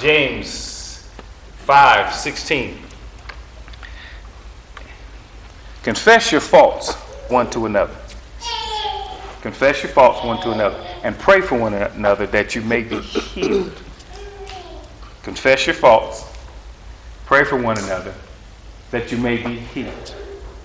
James 5:16. Confess your faults one to another. Confess your faults one to another and pray for one another that you may be healed. Confess your faults, pray for one another that you may be healed.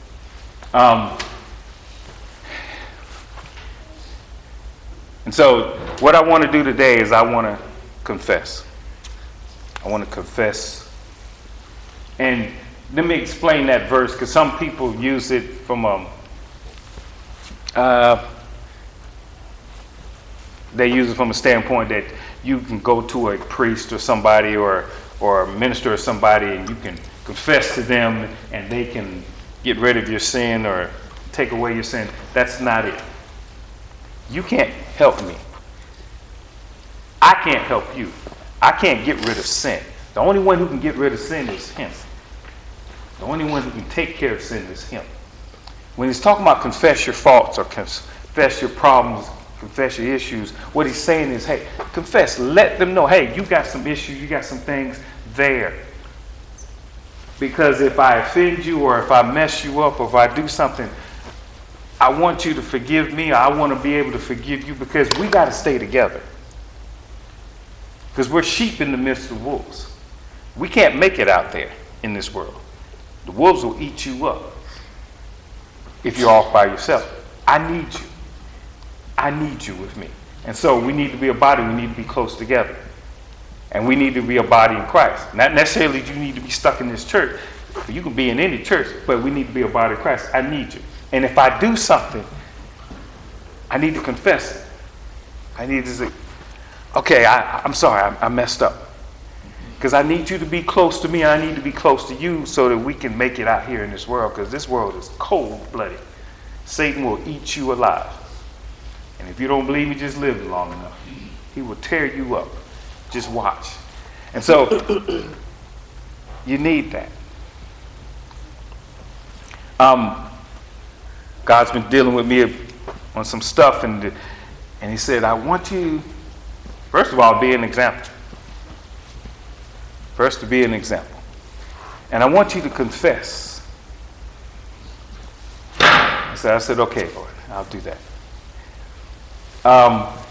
And so what I want to do today is I want to confess. I want to confess. And let me explain that verse, because some people use it from they use it from a standpoint that you can go to a priest or somebody or a minister or somebody and you can confess to them and they can get rid of your sin or take away your sin. That's not it. You can't help me. I can't help you. I can't get rid of sin. The only one who can get rid of sin is him. The only one who can take care of sin is him. When he's talking about confess your faults or confess your problems, confess your issues, what he's saying is, hey, confess. Let them know, hey, you got some issues, you got some things there. Because if I offend you or if I mess you up or if I do something, I want you to forgive me. Or I want to be able to forgive you, because we got to stay together. Because we're sheep in the midst of wolves. We can't make it out there in this world. The wolves will eat you up if you're off by yourself. I need you. I need you with me. And so we need to be a body. We need to be close together. And we need to be a body in Christ. Not necessarily you need to be stuck in this church. You can be in any church, but we need to be a body of Christ. I need you. And if I do something, I need to confess it. I need to say, okay, I'm sorry, I messed up. Because I need you to be close to me, and I need to be close to you so that we can make it out here in this world, because this world is cold-blooded. Satan will eat you alive. And if you don't believe me, just live long enough. He will tear you up. Just watch. And so, you need that. God's been dealing with me on some stuff, and he said, I want you, first of all, be an example. First, to be an example. And I want you to confess. I said, okay, Lord, I'll do that. A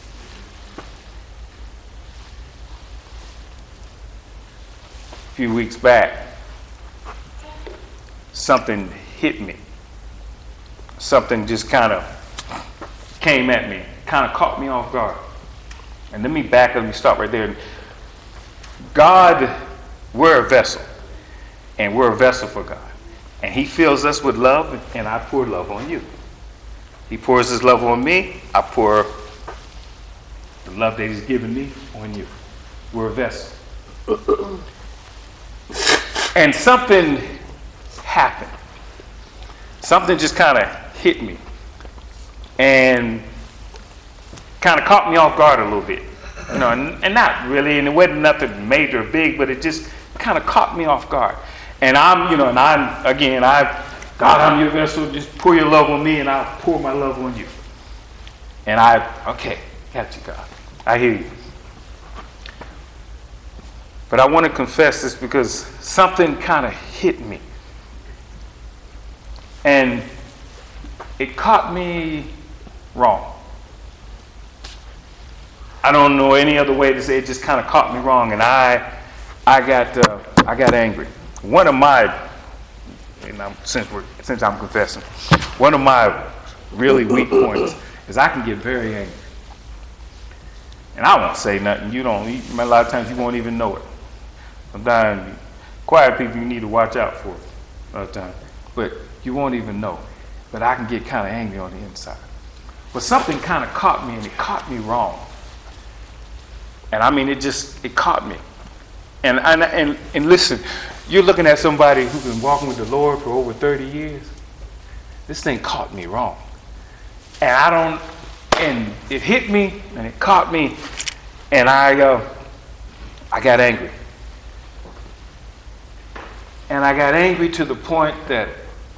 few weeks back, something hit me. Something just kind of came at me, kind of caught me off guard. And let me stop right there. God, we're a vessel, and we're a vessel for God. And he fills us with love, and I pour love on you. He pours his love on me, I pour the love that he's given me on you. We're a vessel. And something happened. Something just kind of hit me and kind of caught me off guard a little bit. You know, and not really, and it wasn't nothing major or big, but it just kind of caught me off guard. And God, I'm your vessel, just pour your love on me and I'll pour my love on you. And got you, God. I hear you. But I want to confess this because something kind of hit me. And it caught me wrong. I don't know any other way to say it. Just kind of caught me wrong, and I got angry. One of my, since I'm confessing, one of my really weak points is I can get very angry, and I won't say nothing. You don't. A lot of times you won't even know it. Sometimes quiet people you need to watch out for. A lot of times, but you won't even know. But I can get kind of angry on the inside. But something kind of caught me, and it caught me wrong. And I mean, it caught me. And listen, you're looking at somebody who's been walking with the Lord for over 30 years. This thing caught me wrong. And it hit me, and it caught me, and I got angry. And I got angry to the point that,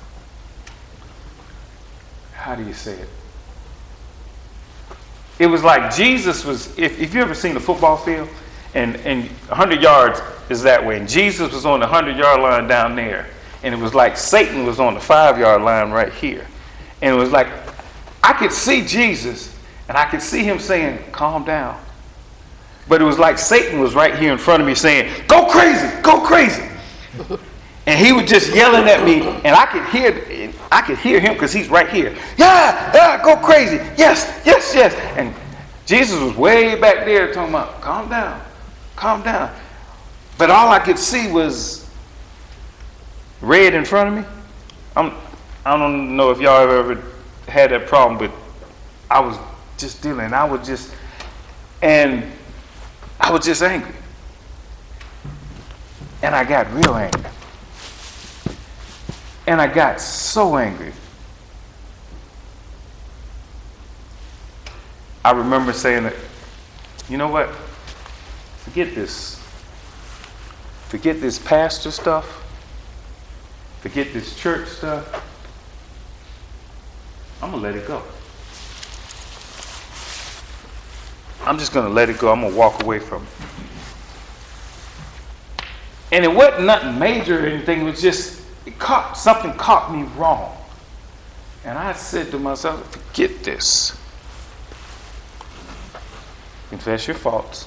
how do you say it? It was like Jesus was, if you've ever seen a football field, And 100 yards is that way. And Jesus was on the 100-yard line down there. And it was like Satan was on the 5-yard line right here. And it was like, I could see Jesus, and I could see him saying, calm down. But it was like Satan was right here in front of me saying, go crazy, go crazy. And he was just yelling at me, and I could hear him because he's right here. Yeah, go crazy. Yes, yes, yes. And Jesus was way back there talking about, calm down, calm down. But all I could see was red in front of me. I don't know if y'all have ever had that problem, but I was just dealing. I was just angry. And I got real angry. And I got so angry. I remember saying that, you know what? Forget this. Forget this pastor stuff. Forget this church stuff. I'm going to let it go. I'm just going to let it go. I'm going to walk away from it. And it wasn't nothing major or anything. It was just, something caught me wrong. And I said to myself, forget this. Confess your faults.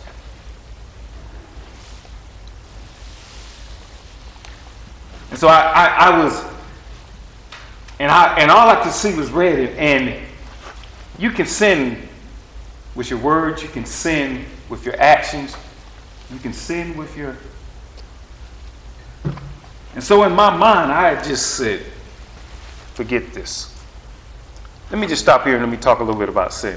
And so I was, and all I could see was red. And you can sin with your words. You can sin with your actions. You can sin with your. And so in my mind, I just said, forget this. Let me just stop here and let me talk a little bit about sin.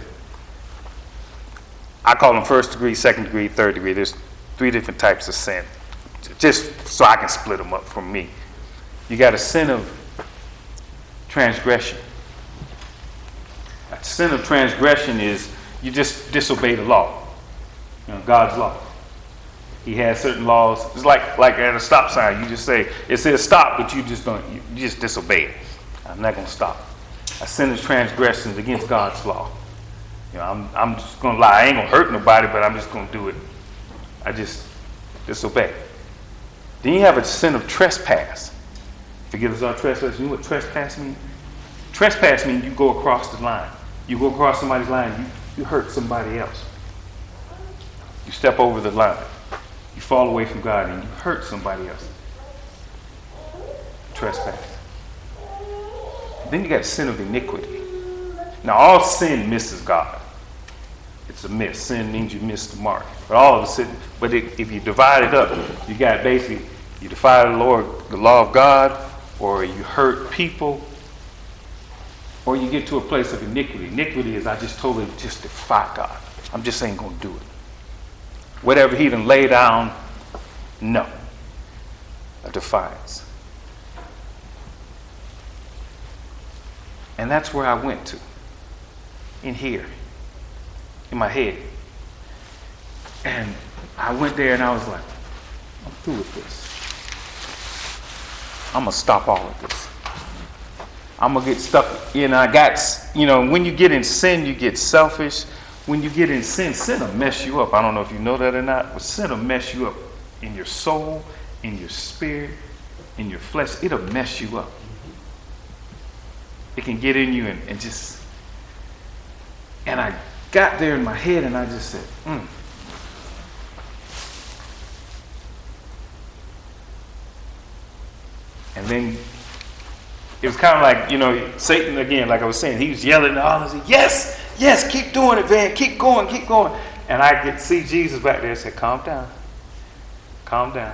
I call them first degree, second degree, third degree. There's 3 different types of sin. Just so I can split them up from me. You got a sin of transgression. A sin of transgression is you just disobey the law. God's law. He has certain laws. It's like at a stop sign. You just say, it says stop, but you just disobey it. I'm not going to stop. A sin of transgression is against God's law. I'm just going to lie. I ain't going to hurt nobody, but I'm just going to do it. I just disobey. Then you have a sin of trespass. Forgive us our trespasses. You know what trespass means? Trespass means you go across the line. You go across somebody's line, you hurt somebody else. You step over the line. You fall away from God and you hurt somebody else. Trespass. Then you got a sin of iniquity. Now all sin misses God. It's a miss. Sin means you miss the mark. But all of a sudden, if you divide it up, you got basically, you defy the law of God, or you hurt people, or you get to a place of iniquity. Iniquity is I just totally just defy God. I'm just ain't going to do it. Whatever he done lay down, no. A defiance. And that's where I went to. In here. In my head. And I went there and I was like, I'm through with this. I'm going to stop all of this. I'm going to get stuck. When you get in sin, you get selfish. When you get in sin, sin will mess you up. I don't know if you know that or not, but sin will mess you up in your soul, in your spirit, in your flesh. It'll mess you up. It can get in you and just. And I got there in my head and I just said, And then it was kind of like, Satan again, like I was saying, he was yelling at all. I said, yes, yes, keep doing it, Van. Keep going, keep going. And I could see Jesus back there and said, calm down. Calm down.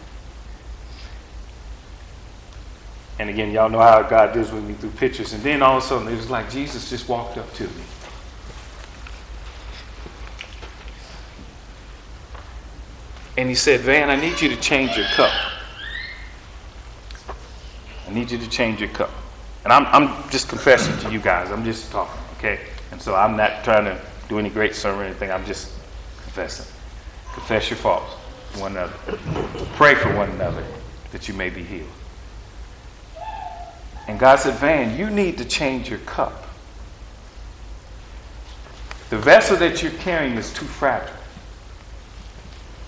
And again, y'all know how God deals with me through pictures. And then all of a sudden, it was like Jesus just walked up to me. And he said, Van, I need you to change your cup. I need you to change your cup. And I'm just confessing to you guys. I'm just talking, okay? And so I'm not trying to do any great sermon or anything. I'm just confessing. Confess your faults to one another. Pray for one another that you may be healed. And God said, Van, you need to change your cup. The vessel that you're carrying is too fragile.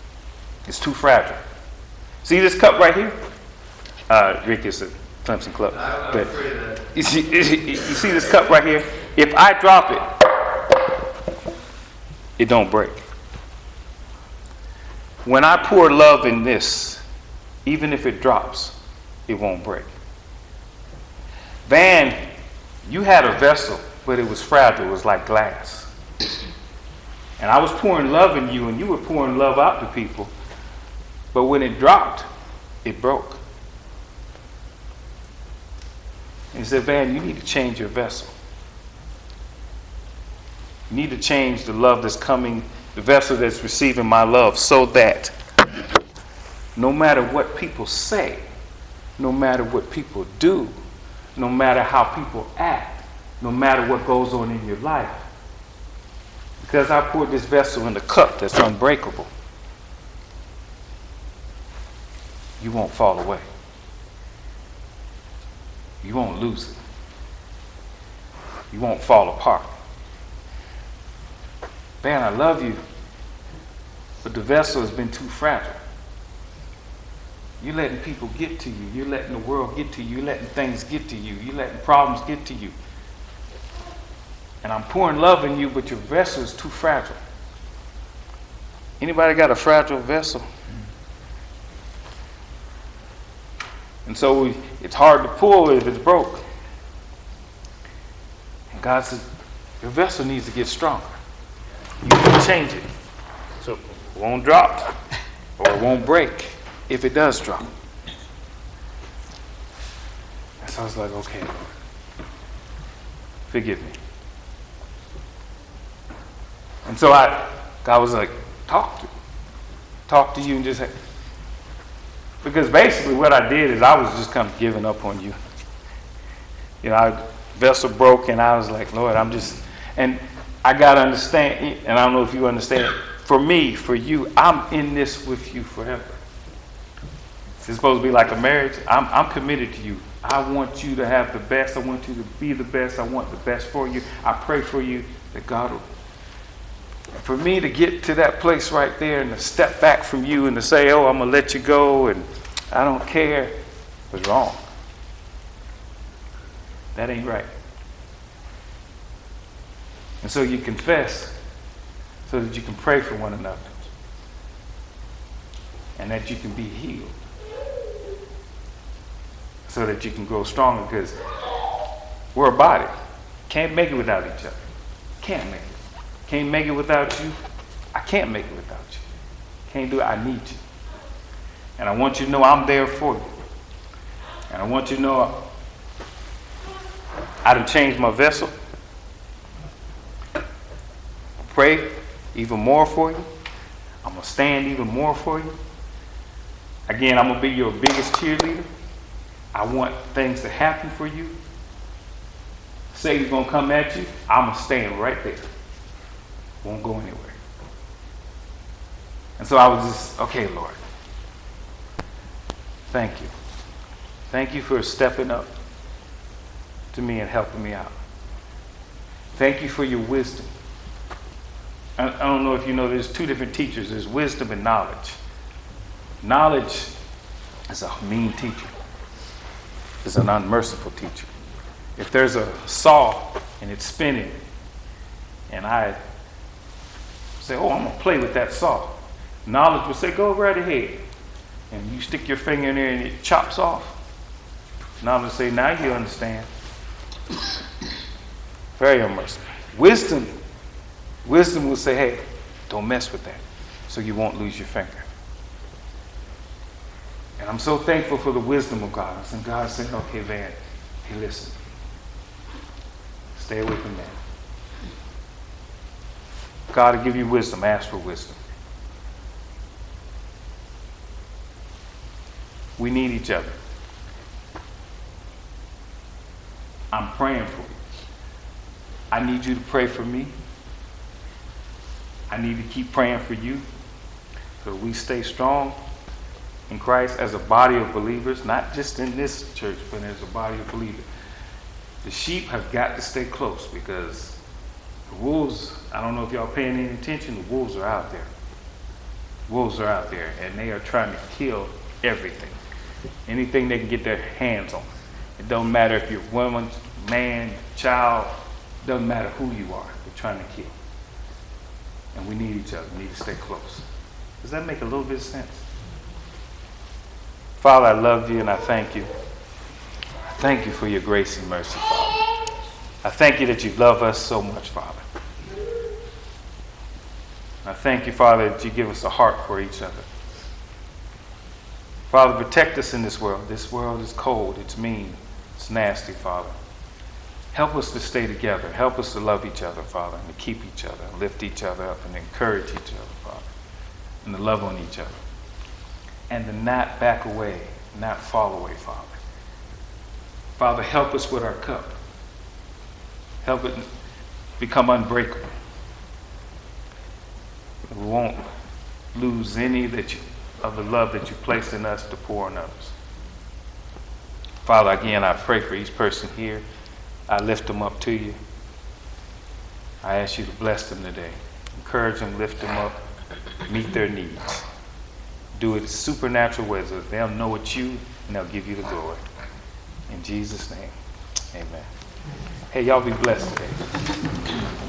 It's too fragile. See this cup right here? Rick is a Clemson club. I'm afraid of that. You see this cup right here? If I drop it, it don't break. When I pour love in this, even if it drops, it won't break. Van, you had a vessel, but it was fragile. It was like glass. And I was pouring love in you, and you were pouring love out to people. But when it dropped, it broke. And he said, Van, you need to change your vessel. You need to change the love that's coming, the vessel that's receiving my love, so that no matter what people say, no matter what people do, no matter how people act, no matter what goes on in your life, because I poured this vessel in the cup that's unbreakable, you won't fall away. You won't lose it. You won't fall apart. Man, I love you, but the vessel has been too fragile. You're letting people get to you. You're letting the world get to you. You're letting things get to you. You're letting problems get to you. And I'm pouring love in you, but your vessel is too fragile. Anybody got a fragile vessel? And so it's hard to pull if it's broke. And God says, your vessel needs to get stronger. You need to change it. So it won't drop or it won't break if it does drop. And so I was like, okay, Lord, forgive me. And so God was like, talk to you and just say, because basically what I did is I was just kind of giving up on you. You know, vessel broke and I was like, Lord, and I got to understand, and I don't know if you understand, for me, for you, I'm in this with you forever. It's supposed to be like a marriage. I'm committed to you. I want you to have the best. I want you to be the best. I want the best for you. I pray for you that God will. For me to get to that place right there and to step back from you and to say, oh, I'm going to let you go and I don't care, was wrong. That ain't right. And so you confess so that you can pray for one another and that you can be healed so that you can grow stronger, because we're a body. Can't make it without each other. Can't make it. Can't make it without you. I can't make it without you. Can't do it. I need you. And I want you to know I'm there for you. And I want you to know I done changed my vessel. Pray even more for you. I'm going to stand even more for you. Again, I'm going to be your biggest cheerleader. I want things to happen for you. Satan's going to come at you. I'm going to stand right there. Won't go anywhere. And so I was just, okay, Lord, thank you. Thank you for stepping up to me and helping me out. Thank you for your wisdom. I don't know if you know, there's two different teachers. There's wisdom and knowledge. Knowledge is a mean teacher. It's an unmerciful teacher. If there's a saw and it's spinning and I say, oh, I'm going to play with that saw, knowledge will say, go right ahead. And you stick your finger in there and it chops off. Knowledge will say, now you understand. Very unmerciful. Wisdom will say, hey, don't mess with that so you won't lose your finger. And I'm so thankful for the wisdom of God. And God said, okay, Van, hey, listen. Stay away from that. God will give you wisdom. Ask for wisdom. We need each other. I'm praying for you. I need you to pray for me. I need to keep praying for you so we stay strong in Christ as a body of believers, not just in this church, but as a body of believers. The sheep have got to stay close because the wolves, I don't know if y'all paying any attention, the wolves are out there. Wolves are out there, and they are trying to kill everything. Anything they can get their hands on. It don't matter if you're woman, man, child. It doesn't matter who you are. They're trying to kill. And we need each other. We need to stay close. Does that make a little bit of sense? Father, I love you and I thank you. I thank you for your grace and mercy, Father. I thank you that you love us so much, Father. I thank you, Father, that you give us a heart for each other. Father, protect us in this world. This world is cold. It's mean. It's nasty, Father. Help us to stay together. Help us to love each other, Father, and to keep each other, and lift each other up, and encourage each other, Father, and to love on each other. And to not back away, not fall away, Father. Father, help us with our cup. Help it become unbreakable. We won't lose any of the love that you placed in us to pour on others. Father, again, I pray for each person here. I lift them up to you. I ask you to bless them today. Encourage them, lift them up, meet their needs. Do it in supernatural ways so they'll know it's you and they'll give you the glory. In Jesus' name, amen. Hey, y'all be blessed today.